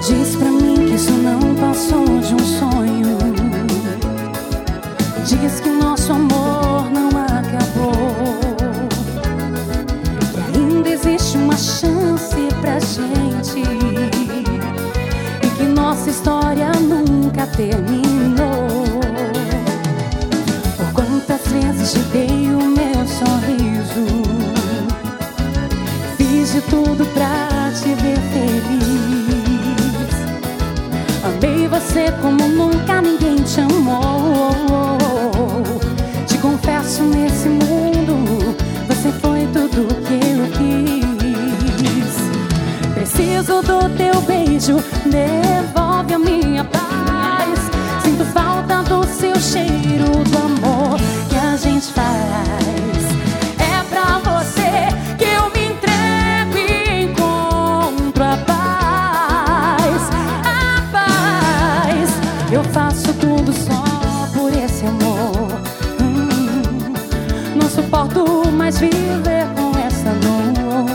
Diz pra mim que isso não passou de um sonho. Diz que o nosso amor não acabou, que ainda existe uma chance pra gente e que nossa história nunca terminou. Por quantas vezes te dei o meu sorriso, fiz de tudo pra te ver feliz. Amei você como nunca ninguém te amou. Te confesso, nesse mundo você foi tudo que eu quis. Preciso do teu beijo, devolve a minha paz. Sinto falta do seu cheiro, do amor que a gente faz. É pra você que eu me entrego e encontro a paz. A paz. Eu faço tudo só por esse amor. Não suporto mais viver com essa dor.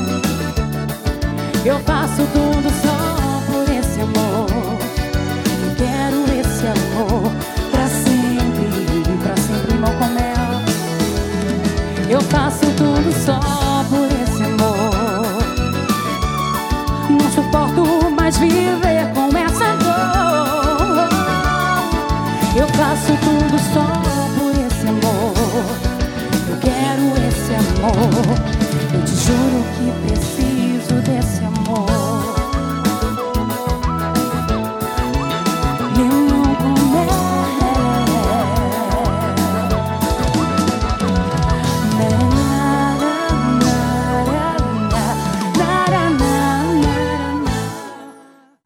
Eu faço tudo só por esse amor. Eu quero esse amor pra sempre mal com mel. Eu faço tudo só por esse amor. Não suporto mais viver com essa dor. Eu faço tudo só por esse amor. Eu quero esse amor. Eu te juro que preciso.